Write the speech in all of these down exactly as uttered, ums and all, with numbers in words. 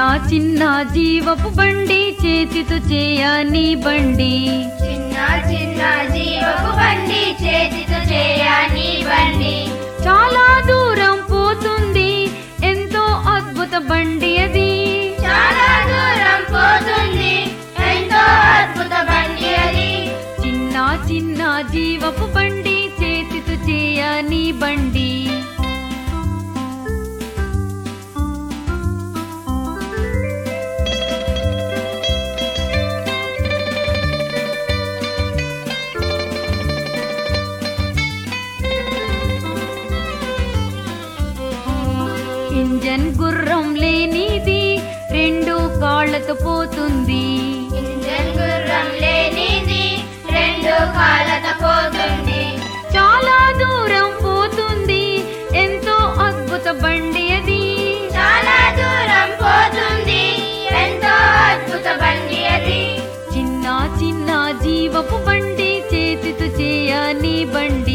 చిన్న జీవపు బండి చేతితో చేయని బండి చిన్న చిన్న జీవపు బండి చేతితో చేయని బండి చాలా దూరం పోతుంది ఎంతో అద్భుత బండి అది చాలా దూరం పోతుంది ఎంతో అద్భుత బండి అది చిన్న చిన్న జీవపు బండి చేతితో చేయని బండి ఇంజన్ గుర్రం లేనిది రెండు కాళ్ళతో పోతుంది ఇంజన్ గుర్రం లేనిది రెండు కాళ్ళతో పోతుంది చాలా దూరం పోతుంది ఎంతో అద్భుత బండి అది చాలా దూరం పోతుంది ఎంతో అద్భుత బండి అది చిన్న చిన్న జీవపు బండి చేతితో చేయని బండి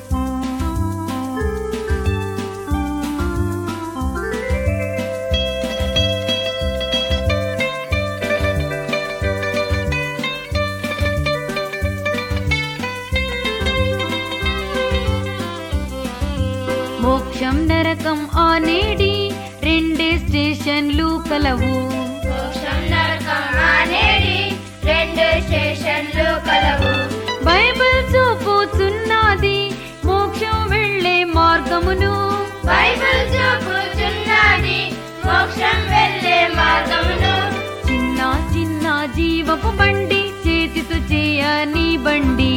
మోక్షం నరకం అనేడి రెండే స్టేషన్లు కలవు మోక్షం నరకం అనేది రెండు స్టేషన్లు కలవు బైబిల్ చూపుతున్నది మోక్షం వెళ్ళే మార్గమును బైబిల్ చూపుచున్నది మోక్షం వెళ్ళే మార్గమును చిన్న చిన్న జీవపు బండి చేతితో చేయని బండి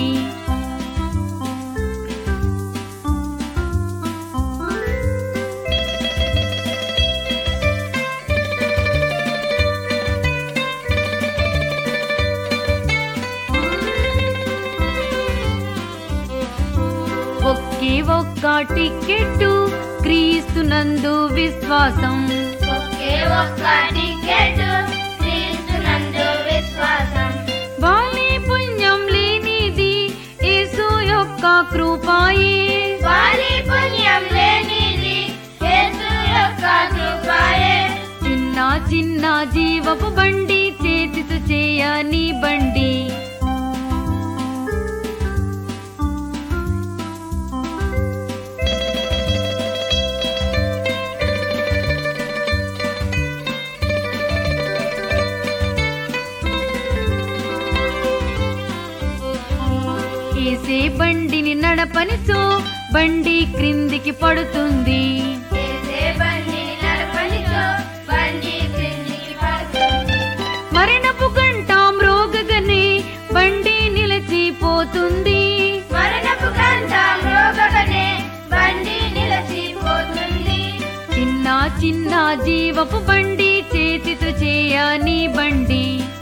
ఒకే ఒక్క టికెట్టు క్రీస్తునందు విశ్వాసం ఒకే ఒక్క టికెట్ క్రీస్తునందు విశ్వాసం వాలి పుణ్యం లేనిది యేసు యొక్క కృపాయే వాలి పుణ్యం లేనిది యేసు యొక్క కృపయే చిన్న చిన్న జీవపు బండి చేతితో చేయని బండి ఏసే బండిని నడపనితో బండి క్రిందికి పడుతుంది యేసే బండిని నడపనితో బండి క్రిందికి పడుతుంది మరణపు గంట మ్రోగగనే బండి నిలిచిపోతుంది మరణపు గంట మ్రోగగనే బండి నిలిచిపోతుంది చిన్న చిన్న జీవపు బండి చేతితో చేయని బండి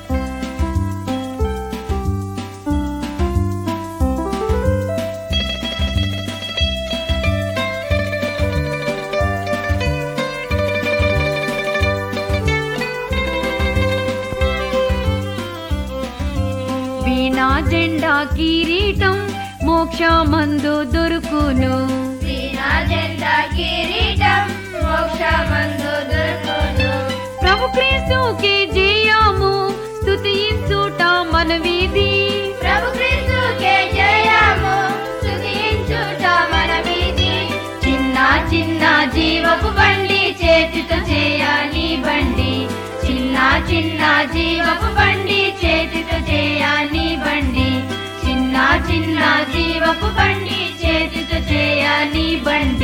వీణా జెండా కిరీటం మోక్షమందు దొరుకును వీణా జెండా కిరీటం మోక్షమందు దొరుకును ప్రభు క్రీస్తుకే జయము స్తుతించుట మన వీధి ప్రభు క్రీస్తుకే జయము స్తుతించుట మన వీధి చిన్న చిన్న జీవపు బండి చేతితో చేయని బండి చిన్న చిన్న జీవపు బండి చేతితో చేయని బండి చిన్న చిన్న జీవపు బండి చేతితో చేయని బండి